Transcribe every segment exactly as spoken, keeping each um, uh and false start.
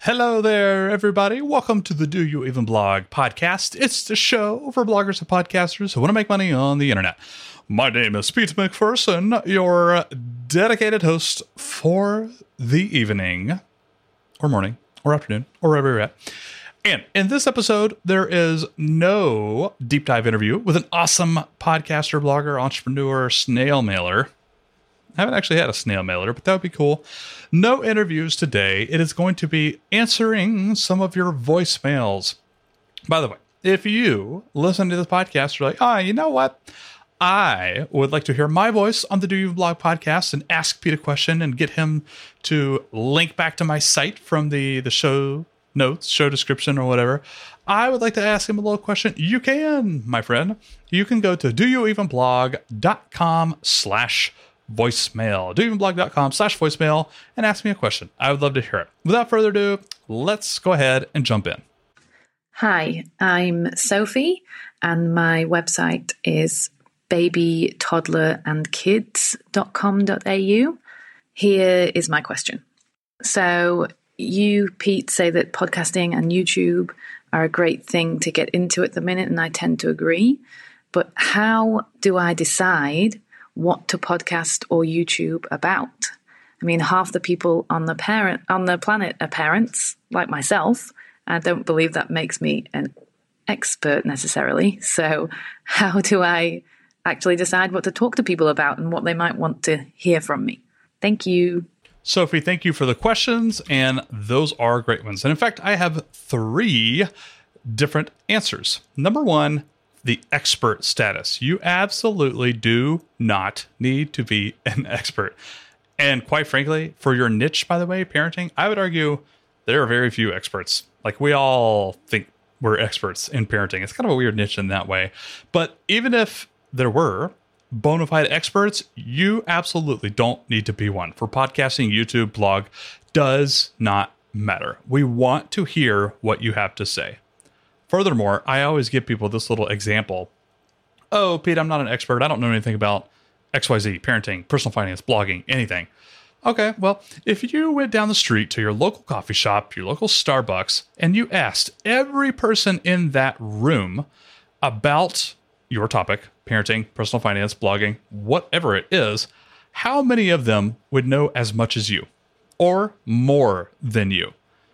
Hello there, everybody. Welcome to the Do You Even Blog podcast. It's the show for bloggers and podcasters who want to make money on the internet. My name is Pete McPherson, your dedicated host for the evening, or morning, or afternoon, or wherever you're at. And in this episode, there is no deep dive interview with an awesome podcaster, blogger, entrepreneur, snail mailer. I haven't actually had a snail mailer, but that would be cool. No interviews today. It is going to be answering some of your voicemails. By the way, if you listen to this podcast, you're like, ah, oh, you know what? I would like to hear my voice on the Do You Blog podcast and ask Pete a question and get him to link back to my site from the, the show notes, show description, or whatever. I would like to ask him a little question. You can, my friend. You can go to doyouevenblog.com slash voicemail, doyouevenblog.com slash voicemail, and ask me a question. I would love to hear it. Without further ado, let's go ahead and jump in. Hi, I'm Sophie, and my website is baby toddler and kids dot com dot a u. Here is my question. So you, Pete, say that podcasting and YouTube are a great thing to get into at the minute, and I tend to agree. But how do I decide what to podcast or YouTube about? I mean, half the people on the parent on the planet are parents, like myself. I don't believe that makes me an expert necessarily. So how do I actually decide what to talk to people about and what they might want to hear from me? Thank you. Sophie, thank you for the questions, and those are great ones. And in fact, I have three different answers. Number one, the expert status. You absolutely do not need to be an expert. And quite frankly, for your niche, by the way, parenting, I would argue there are very few experts. Like, we all think we're experts in parenting. It's kind of a weird niche in that way. But even if there were bona fide experts, you absolutely don't need to be one. For podcasting, YouTube, blog, does not matter. We want to hear what you have to say. Furthermore, I always give people this little example. Oh, Pete, I'm not an expert. I don't know anything about X Y Z, parenting, personal finance, blogging, anything. Okay, well, if you went down the street to your local coffee shop, your local Starbucks, and you asked every person in that room about your topic, parenting, personal finance, blogging, whatever it is, how many of them would know as much as you or more than you?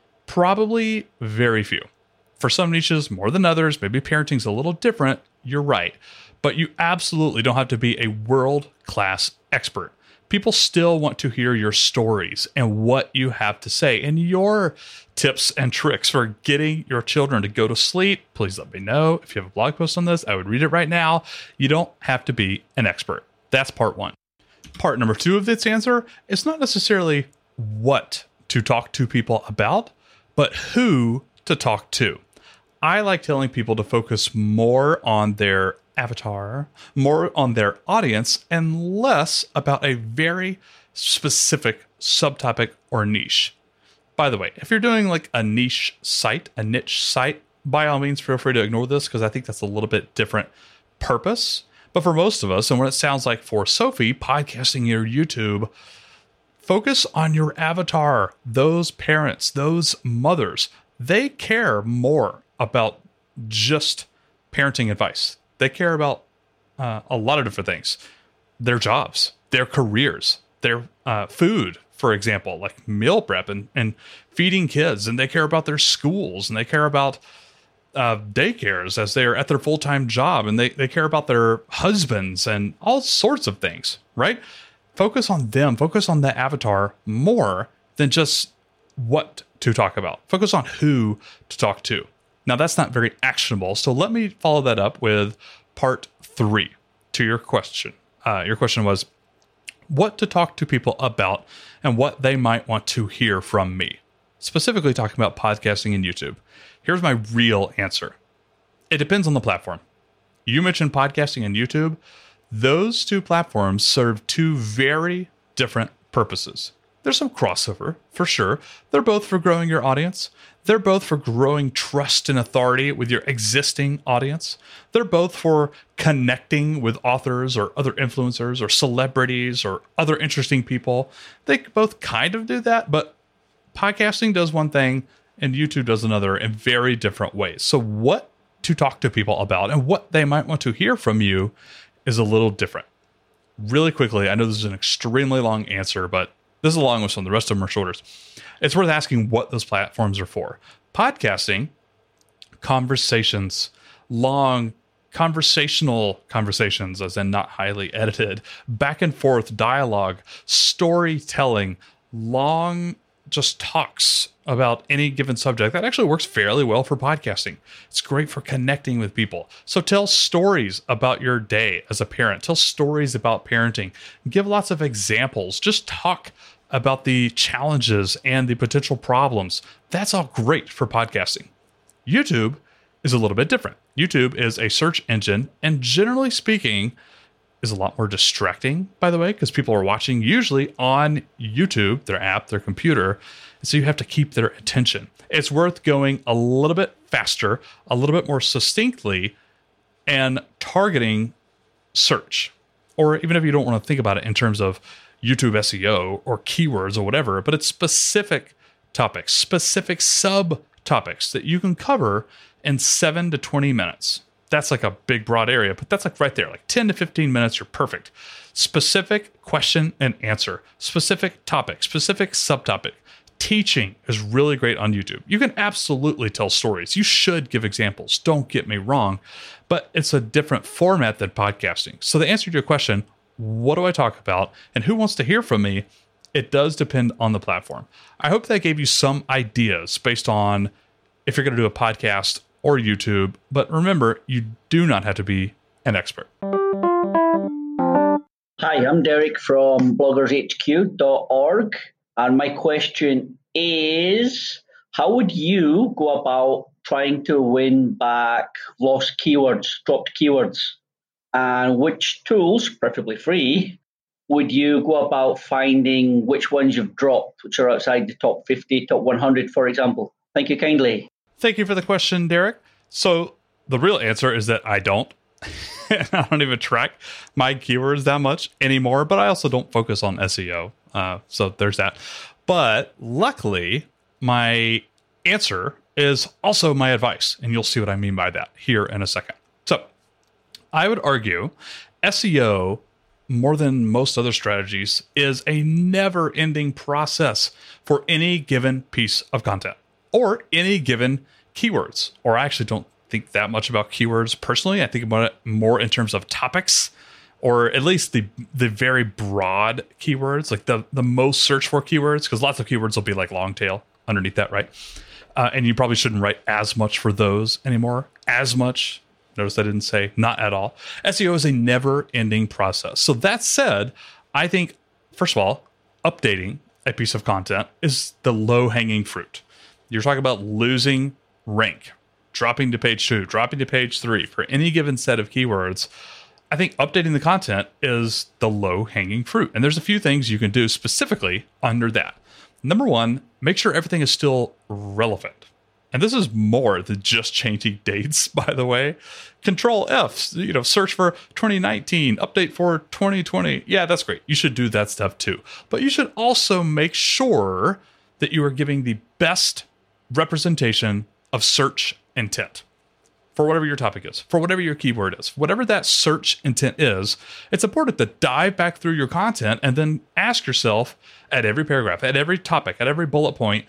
Probably very few. For some niches, more than others, maybe parenting's a little different, you're right. But you absolutely don't have to be a world-class expert. People still want to hear your stories and what you have to say and your tips and tricks for getting your children to go to sleep. Please let me know if you have a blog post on this. I would read it right now. You don't have to be an expert. That's part one. Part number two of this answer is not necessarily what to talk to people about, but who to talk to. I like telling people to focus more on their avatar, more on their audience, and less about a very specific subtopic or niche. By the way, if you're doing like a niche site, a niche site, by all means, feel free to ignore this because I think that's a little bit different purpose. But for most of us, and what it sounds like for Sophie, podcasting your YouTube, focus on your avatar, those parents, those mothers. They care more about just parenting advice. They care about uh, a lot of different things. Their jobs, their careers, their uh, food, for example, like meal prep and, and feeding kids. And they care about their schools, and they care about uh, daycares as they're at their full-time job. And they, they care about their husbands and all sorts of things, right? Focus on them. Focus on the avatar more than just what to talk about. Focus on who to talk to. Now, that's not very actionable, so let me follow that up with part three to your question. Uh, your question was what to talk to people about and what they might want to hear from me, specifically talking about podcasting and YouTube. Here's my real answer. It depends on the platform. You mentioned podcasting and YouTube. Those two platforms serve two very different purposes. There's some crossover, for sure. They're both for growing your audience. They're both for growing trust and authority with your existing audience. They're both for connecting with authors or other influencers or celebrities or other interesting people. They both kind of do that, but podcasting does one thing and YouTube does another in very different ways. So what to talk to people about and what they might want to hear from you is a little different. Really quickly, I know this is an extremely long answer, but this is a long one, so the rest of them are shorter. It's worth asking what those platforms are for. Podcasting, conversations, long conversational conversations, as in not highly edited, back and forth dialogue, storytelling, long just talks about any given subject. That actually works fairly well for podcasting. It's great for connecting with people. So tell stories about your day as a parent. Tell stories about parenting. Give lots of examples. Just talk about the challenges and the potential problems. That's all great for podcasting. YouTube is a little bit different. YouTube is a search engine, and generally speaking, is a lot more distracting, by the way, because people are watching usually on YouTube, their app, their computer, and so you have to keep their attention. It's worth going a little bit faster, a little bit more succinctly, and targeting search. Or even if you don't want to think about it in terms of YouTube S E O or keywords or whatever, but it's specific topics, specific subtopics that you can cover in seven to twenty minutes. That's like a big, broad area, but that's like right there, like ten to fifteen minutes, you're perfect. Specific question and answer, specific topic, specific subtopic. Teaching is really great on YouTube. You can absolutely tell stories. You should give examples. Don't get me wrong, but it's a different format than podcasting. So the answer to your question, what do I talk about and who wants to hear from me? It does depend on the platform. I hope that gave you some ideas based on if you're going to do a podcast or YouTube, but remember, you do not have to be an expert. Hi, I'm Derek from bloggers H Q dot org, and my question is, how would you go about trying to win back lost keywords, dropped keywords, and which tools, preferably free, would you go about finding which ones you've dropped, which are outside the top fifty, top one hundred, for example? Thank you kindly. Thank you for the question, Derek. So the real answer is that I don't. I don't even track my keywords that much anymore, but I also don't focus on S E O. Uh, so there's that. But luckily, my answer is also my advice, and you'll see what I mean by that here in a second. So I would argue S E O, more than most other strategies, is a never-ending process for any given piece of content or any given keywords. Or I actually don't think that much about keywords personally. I think about it more in terms of topics, or at least the the very broad keywords, like the, the most searched for keywords, because lots of keywords will be like long tail underneath that, right? Uh, and you probably shouldn't write as much for those anymore. As much. Notice I didn't say not at all. S E O is a never-ending process. So that said, I think, first of all, updating a piece of content is the low-hanging fruit. You're talking about losing rank, dropping to page two, dropping to page three for any given set of keywords. I think updating the content is the low-hanging fruit. And there's a few things you can do specifically under that. Number one, make sure everything is still relevant. And this is more than just changing dates, by the way. Control F, you know, search for twenty nineteen, update for twenty twenty. Yeah, that's great. You should do that stuff too. But you should also make sure that you are giving the best representation of search intent for whatever your topic is, for whatever your keyword is, whatever that search intent is. It's important to dive back through your content and then ask yourself at every paragraph, at every topic, at every bullet point,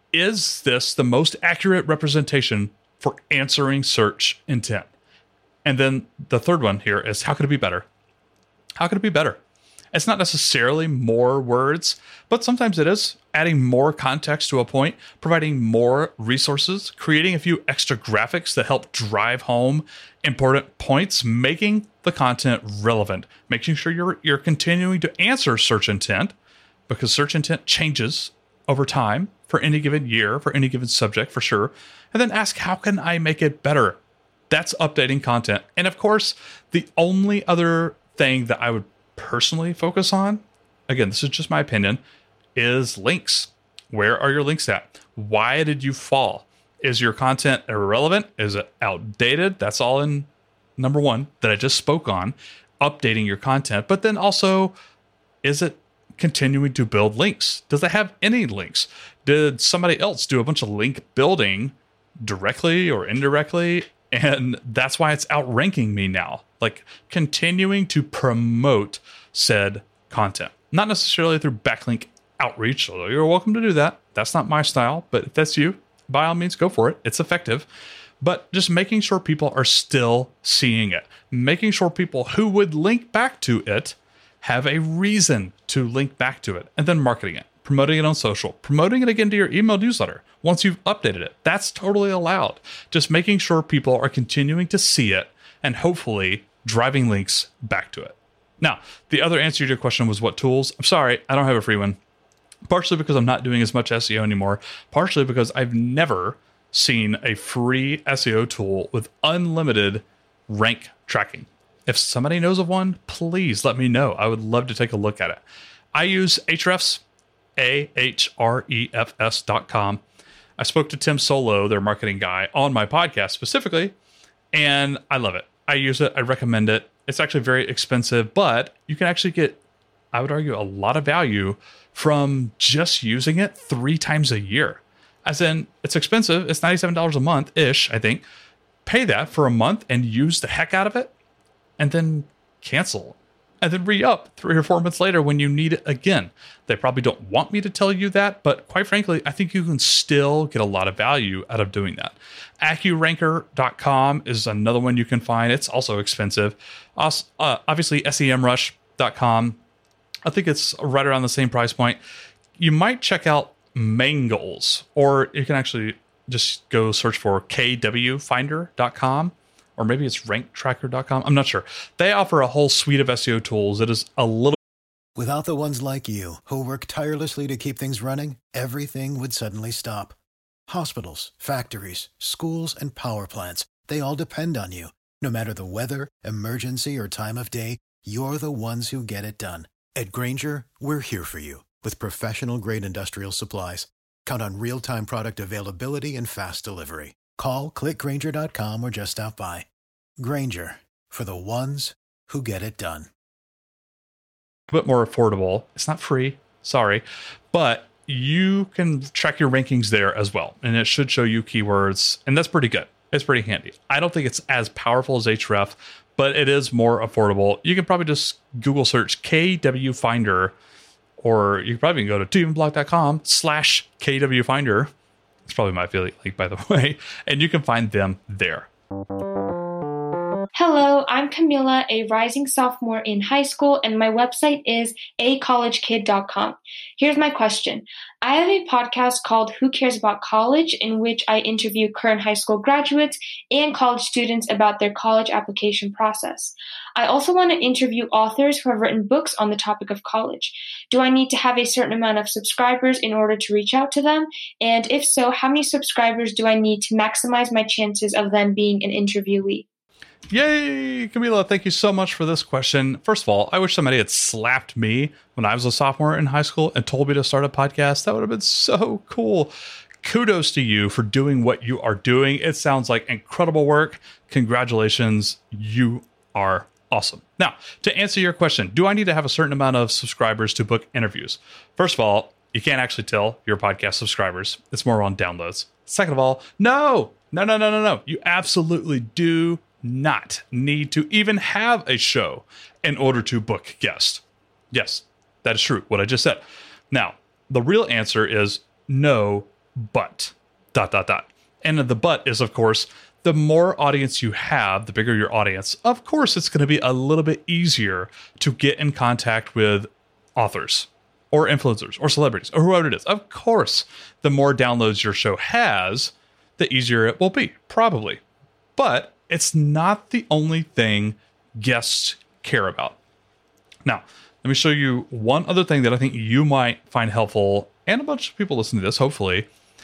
is this the most accurate representation for answering search intent? And then the third one here is, how could it be better? How could it be better? It's not necessarily more words, but sometimes it is adding more context to a point, providing more resources, creating a few extra graphics that help drive home important points, making the content relevant, making sure you're you're continuing to answer search intent, because search intent changes over time for any given year, for any given subject, for sure. And then ask, how can I make it better? That's updating content. And of course, the only other thing that I would personally focus on, again, this is just my opinion, is links. Where are your links at? Why did you fall? Is your content irrelevant? Is it outdated? That's all in number one that I just spoke on, updating your content. But then also, is it continuing to build links? Does it have any links? Did somebody else do a bunch of link building directly or indirectly? And that's why it's outranking me now. Like continuing to promote said content, not necessarily through backlink outreach, although you're welcome to do that. That's not my style, but if that's you, by all means, go for it. It's effective. But just making sure people are still seeing it, making sure people who would link back to it have a reason to link back to it, and then marketing it, promoting it on social, promoting it again to your email newsletter once you've updated it. That's totally allowed. Just making sure people are continuing to see it and hopefully driving links back to it. Now, the other answer to your question was what tools? I'm sorry, I don't have a free one. Partially because I'm not doing as much S E O anymore. Partially because I've never seen a free S E O tool with unlimited rank tracking. If somebody knows of one, please let me know. I would love to take a look at it. I use Ahrefs, A H R E F S dot com. I spoke to Tim Solo, their marketing guy, on my podcast specifically, and I love it. I use it. I recommend it. It's actually very expensive, but you can actually get, I would argue, a lot of value from just using it three times a year. As in, it's expensive. It's ninety-seven dollars a month-ish, I think. Pay that for a month and use the heck out of it, and then cancel. And then re-up three or four months later when you need it again. They probably don't want me to tell you that, but quite frankly, I think you can still get a lot of value out of doing that. AccuRanker dot com is another one you can find. It's also expensive. Also, uh, obviously, S E M Rush dot com. I think it's right around the same price point. You might check out Mangles, or you can actually just go search for K W Finder dot com, or maybe it's Rank Tracker dot com. I'm not sure. They offer a whole suite of S E O tools. It is a little... Without the ones like you, who work tirelessly to keep things running, everything would suddenly stop. Hospitals, factories, schools, and power plants, they all depend on you. No matter the weather, emergency, or time of day, you're the ones who get it done. At Grainger, we're here for you with professional-grade industrial supplies. Count on real-time product availability and fast delivery. Call, click Grainger dot com, or just stop by. Grainger, for the ones who get it done. A bit more affordable. It's not free, sorry, but you can track your rankings there as well, and it should show you keywords, and that's pretty good. It's pretty handy. I don't think it's as powerful as Ahrefs, but it is more affordable. You can probably just Google search K W Finder, or you can probably go to two even blog dot com slash K W Finder. It's probably my affiliate link, by the way, and you can find them there. Hello, I'm Camila, a rising sophomore in high school, and my website is a college kid dot com. Here's my question. I have a podcast called Who Cares About College, in which I interview current high school graduates and college students about their college application process. I also want to interview authors who have written books on the topic of college. Do I need to have a certain amount of subscribers in order to reach out to them? And if so, how many subscribers do I need to maximize my chances of them being an interviewee? Yay, Camila, thank you so much for this question. First of all, I wish somebody had slapped me when I was a sophomore in high school and told me to start a podcast. That would have been so cool. Kudos to you for doing what you are doing. It sounds like incredible work. Congratulations. You are awesome. Now, to answer your question, do I need to have a certain amount of subscribers to book interviews? First of all, you can't actually tell your podcast subscribers. It's more on downloads. Second of all, no, no, no, no, no, no. You absolutely do not need to even have a show in order to book guests. Yes, that is true, what I just said. Now, the real answer is no, but dot, dot, dot. And the but is, of course, the more audience you have, the bigger your audience, of course, it's going to be a little bit easier to get in contact with authors or influencers or celebrities or whoever it is. Of course, the more downloads your show has, the easier it will be, probably. But it's not the only thing guests care about. Now, let me show you one other thing that I think you might find helpful, and a bunch of people listen to this, hopefully.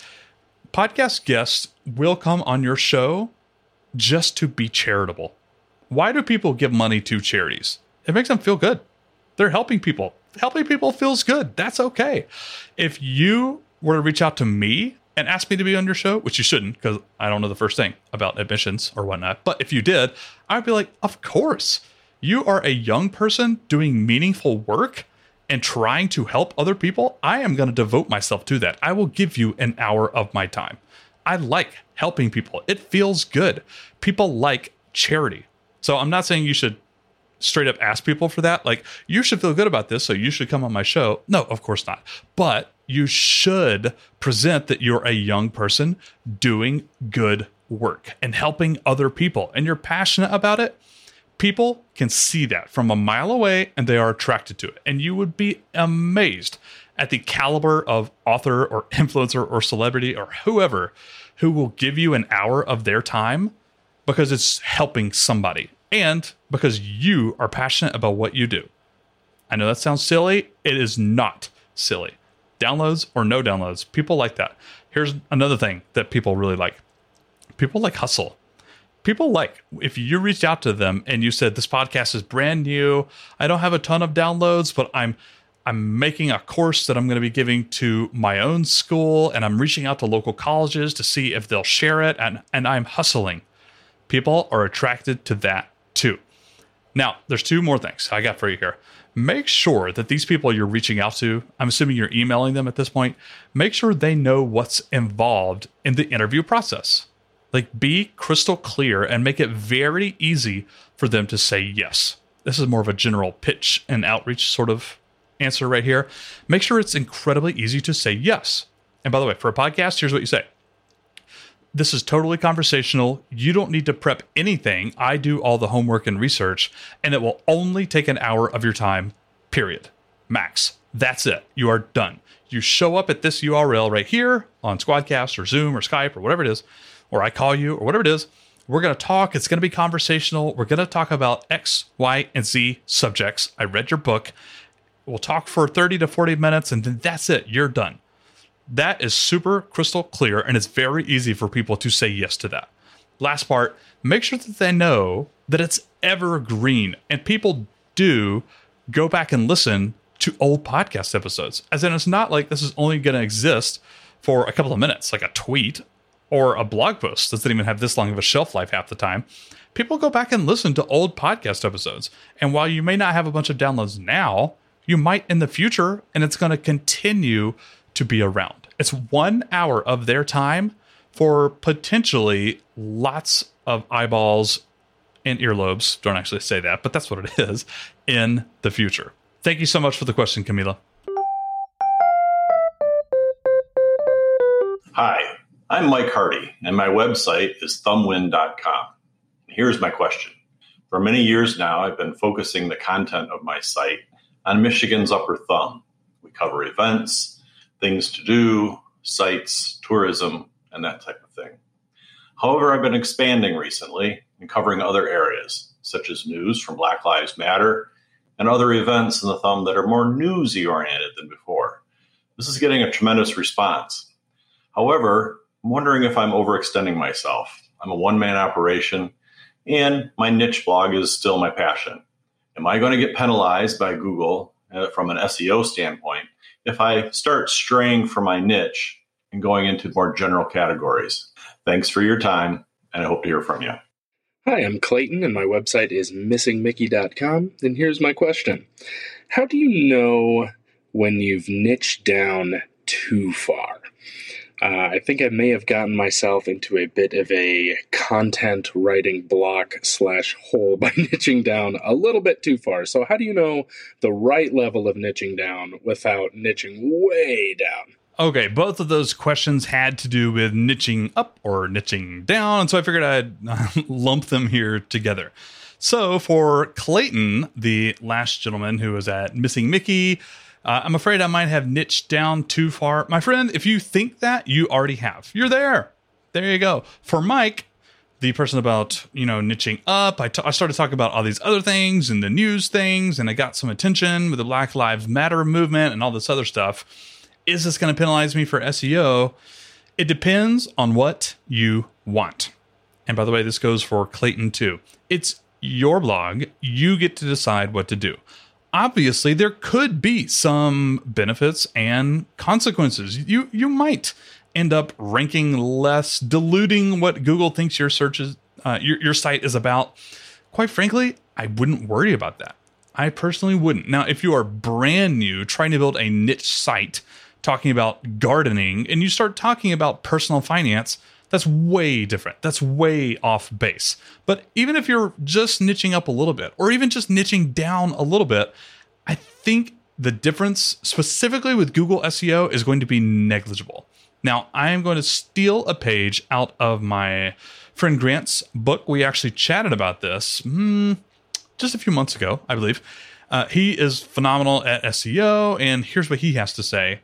Podcast guests will come on your show just to be charitable. Why do people give money to charities? It makes them feel good. They're helping people. Helping people feels good. That's okay. If you were to reach out to me and ask me to be on your show, which you shouldn't, because I don't know the first thing about admissions or whatnot. But if you did, I'd be like, of course. You are a young person doing meaningful work, and trying to help other people, I am going to devote myself to that. I will give you an hour of my time. I like helping people. It feels good. People like charity. So I'm not saying you should straight up ask people for that. Like, you should feel good about this, so you should come on my show. No, of course not. But you should present that you're a young person doing good work and helping other people, and you're passionate about it. People can see that from a mile away, and they are attracted to it. And you would be amazed at the caliber of author or influencer or celebrity or whoever who will give you an hour of their time because it's helping somebody and because you are passionate about what you do. I know that sounds silly. It is not silly. Downloads or no downloads, people like that. Here's another thing that people really like. People like hustle. People like, if you reached out to them and you said, this podcast is brand new, I don't have a ton of downloads, but I'm I'm making a course that I'm going to be giving to my own school, and I'm reaching out to local colleges to see if they'll share it, and, and I'm hustling. People are attracted to that too. Now, there's two more things I got for you here. Make sure that these people you're reaching out to, I'm assuming you're emailing them at this point, make sure they know what's involved in the interview process. Like, be crystal clear and make it very easy for them to say yes. This is more of a general pitch and outreach sort of answer right here. Make sure it's incredibly easy to say yes. And by the way, for a podcast, here's what you say. This is totally conversational. You don't need to prep anything. I do all the homework and research, and it will only take an hour of your time, period. Max. That's it. You are done. You show up at this U R L right here on Squadcast or Zoom or Skype or whatever it is, or I call you or whatever it is. We're going to talk. It's going to be conversational. We're going to talk about X, Y, and Z subjects. I read your book. We'll talk for thirty to forty minutes, and then that's it. You're done. That is super crystal clear, and it's very easy for people to say yes to that. Last part, make sure that they know that it's evergreen, and people do go back and listen to old podcast episodes. As in, it's not like this is only going to exist for a couple of minutes, like a tweet or a blog post that doesn't even have this long of a shelf life half the time. People go back and listen to old podcast episodes. And while you may not have a bunch of downloads now, you might in the future, and it's going to continue to be around. It's one hour of their time for potentially lots of eyeballs and earlobes. Don't actually say that, but that's what it is in the future. Thank you so much for the question, Camila. Hi, I'm Mike Hardy, and my website is thumbwind dot com. Here's my question. For many years now, I've been focusing the content of my site on Michigan's Upper Thumb. We cover events, things to do, sites, tourism, and that type of thing. However, I've been expanding recently and covering other areas, such as news from Black Lives Matter and other events in the Thumb that are more newsy-oriented than before. This is getting a tremendous response. However, I'm wondering if I'm overextending myself. I'm a one-man operation, and my niche blog is still my passion. Am I going to get penalized by Google uh, from an S E O standpoint if I start straying from my niche and going into more general categories? Thanks for your time, and I hope to hear from you. Hi, I'm Clayton, and my website is missing mickey dot com, and here's my question. How do you know when you've niched down too far? Uh, I think I may have gotten myself into a bit of a content writing block slash hole by niching down a little bit too far. So how do you know the right level of niching down without niching way down? Okay, both of those questions had to do with niching up or niching down, and so I figured I'd lump them here together. So for Clayton, the last gentleman who was at Missing Mickey, uh, I'm afraid I might have niched down too far. My friend, if you think that, you already have. You're there. There you go. For Mike, the person about, you know, niching up, I, t- I started talking about all these other things and the news things, and I got some attention with the Black Lives Matter movement and all this other stuff. Is this going to penalize me for S E O? It depends on what you want. And by the way, this goes for Clayton too. It's your blog. You get to decide what to do. Obviously, there could be some benefits and consequences. You you might end up ranking less, diluting what Google thinks your search is, uh, your, your site is about. Quite frankly, I wouldn't worry about that. I personally wouldn't. Now, if you are brand new, trying to build a niche site, talking about gardening, and you start talking about personal finance, that's way different. That's way off base. But even if you're just niching up a little bit, or even just niching down a little bit, I think the difference specifically with Google S E O is going to be negligible. Now, I am going to steal a page out of my friend Grant's book. We actually chatted about this hmm, just a few months ago, I believe. Uh, he is phenomenal at S E O, and here's what he has to say.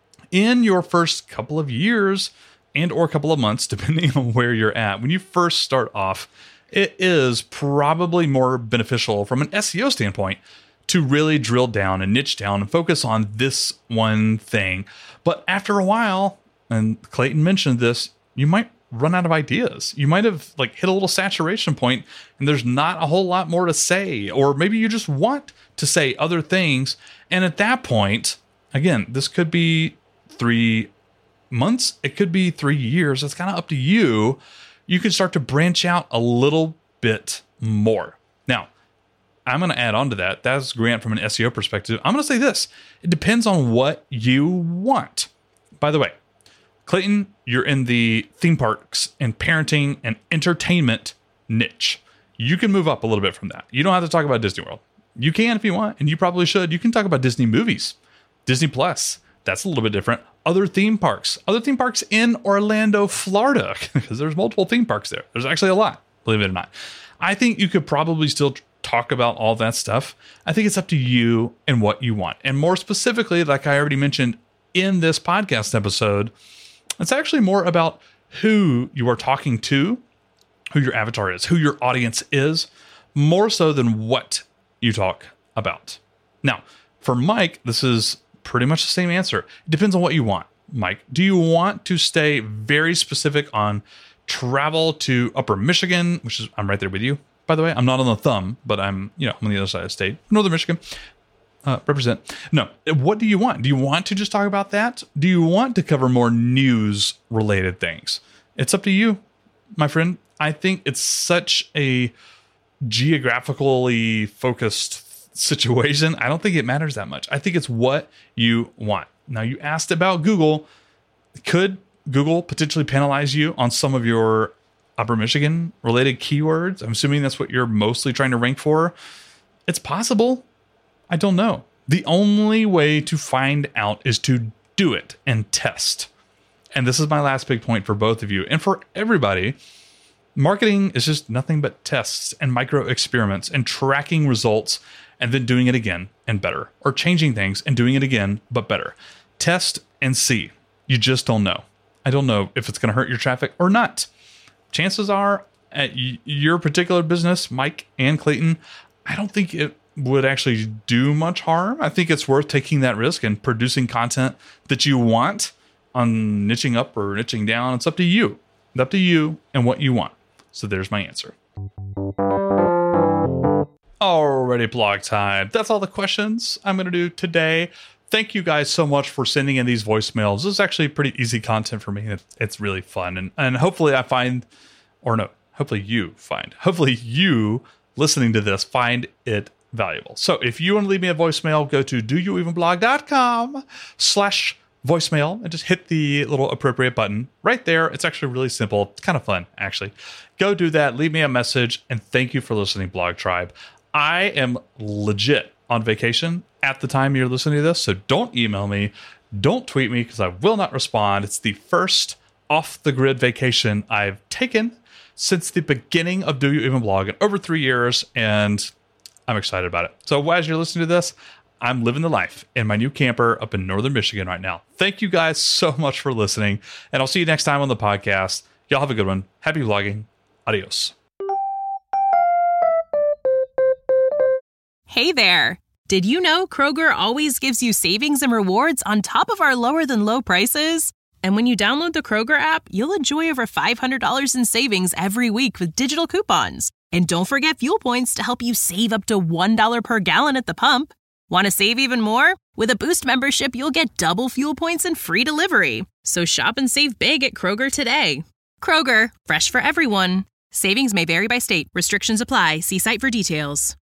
In your first couple of years and or couple of months, depending on where you're at, when you first start off, it is probably more beneficial from an S E O standpoint to really drill down and niche down and focus on this one thing. But after a while, and Clayton mentioned this, you might run out of ideas. You might have like hit a little saturation point and there's not a whole lot more to say, or maybe you just want to say other things. And at that point, again, this could be three months. It could be three years. It's kind of up to you. You can start to branch out a little bit more. Now, I'm going to add on to that. That's Grant from an S E O perspective. I'm going to say this. It depends on what you want. By the way, Clayton, you're in the theme parks and parenting and entertainment niche. You can move up a little bit from that. You don't have to talk about Disney World. You can if you want, and you probably should. You can talk about Disney movies, Disney Plus. That's a little bit different. Other theme parks, other theme parks in Orlando, Florida, because there's multiple theme parks there. There's actually a lot, believe it or not. I think you could probably still talk about all that stuff. I think it's up to you and what you want. And more specifically, like I already mentioned in this podcast episode, it's actually more about who you are talking to, who your avatar is, who your audience is, more so than what you talk about. Now, for Mike, this is pretty much the same answer. It depends on what you want. Mike, do you want to stay very specific on travel to Upper Michigan, which is, I'm right there with you, by the way. I'm not on the thumb, but I'm, you know, I'm on the other side of the state, Northern Michigan. Uh, represent. No. What do you want? Do you want to just talk about that? Do you want to cover more news related things? It's up to you, my friend. I think it's such a geographically focused situation. I don't think it matters that much. I think it's what you want. Now, you asked about Google. Could Google potentially penalize you on some of your Upper Michigan related keywords? I'm assuming that's what you're mostly trying to rank for. It's possible. I don't know. The only way to find out is to do it and test. And this is my last big point for both of you and for everybody. Marketing is just nothing but tests and micro experiments and tracking results and then doing it again and better, or changing things and doing it again, but better. Test and see. You just don't know. I don't know if it's going to hurt your traffic or not. Chances are at y- your particular business, Mike and Clayton, I don't think it would actually do much harm. I think it's worth taking that risk and producing content that you want on niching up or niching down. It's up to you. It's up to you and what you want. So there's my answer. Alrighty, blog time. That's all the questions I'm going to do today. Thank you guys so much for sending in these voicemails. This is actually pretty easy content for me. It's really fun. And, and hopefully I find, or no, hopefully you find, hopefully you listening to this find it valuable. So if you want to leave me a voicemail, go to doyouevenblog.com slash voicemail and just hit the little appropriate button right there. It's actually really simple. It's kind of fun, actually. Go do that. Leave me a message. And thank you for listening, Blog Tribe. I am legit on vacation at the time you're listening to this. So don't email me. Don't tweet me because I will not respond. It's the first off the grid vacation I've taken since the beginning of Do You Even Blog in over three years. And I'm excited about it. So as you're listening to this, I'm living the life in my new camper up in Northern Michigan right now. Thank you guys so much for listening. And I'll see you next time on the podcast. Y'all have a good one. Happy vlogging. Adios. Hey there. Did you know Kroger always gives you savings and rewards on top of our lower than low prices? And when you download the Kroger app, you'll enjoy over five hundred dollars in savings every week with digital coupons. And don't forget fuel points to help you save up to one dollar per gallon at the pump. Want to save even more? With a Boost membership, you'll get double fuel points and free delivery. So shop and save big at Kroger today. Kroger, fresh for everyone. Savings may vary by state. Restrictions apply. See site for details.